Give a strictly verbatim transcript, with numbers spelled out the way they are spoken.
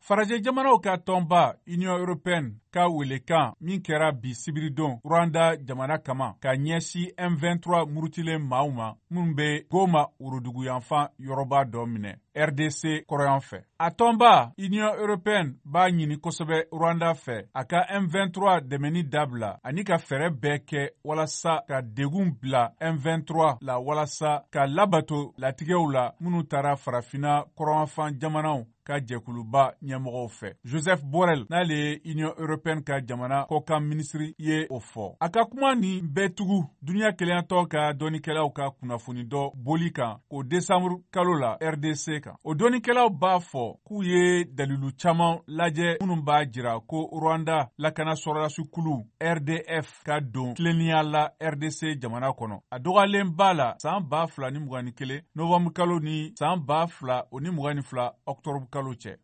farajɛ jamanaw ka tɔnba Union Européenne ka welekan min kɛra bi sibiridon Rwanda jamana kama ka ɲɛsi M vingt-trois murutilen maaw ma minnu bɛ Goma woroduguyanfan yɔrɔba dɔ minɛ R D C kɔrɔyan fɛ. A tɔnba Union Européenne b'a ɲini kosɛbɛ Rwanda fɛ a ka M vingt-trois dɛmɛni dabila ani ka fɛɛrɛ bɛɛ kɛ walasa ka degun bila M vingt-trois la walasa ka labato latigɛw la minnu taara farafina kɔrɔyanfan jamanaw ka jɛkuluba ɲɛmɔgɔw fɛ. Joseph Borrell n'ale ye Union Européenne ka jamana kɔkan minisiri ye o fɔ. A ka kuma nin bɛɛ tugu duniya keleyantɔ ka dɔɔnikɛlaw ka kunnafoni dɔ boli kan o desanburu kalo la R D C kan. O dɔɔnikɛlaw b'a fɔ k'u ye dalilu caman lajɛ minnu b'a jira ko Rwanda lakana sɔrɔdasi kulu R D F ka don tilennenya la R D C jamana kɔnɔ. A dɔgɔyalen b'a la san ba fila ni mugan ni kelen Nɔvɛmburu kalo ni san ba fila o ni mugan ni fila Ɔkutɔburu kalo cɛ.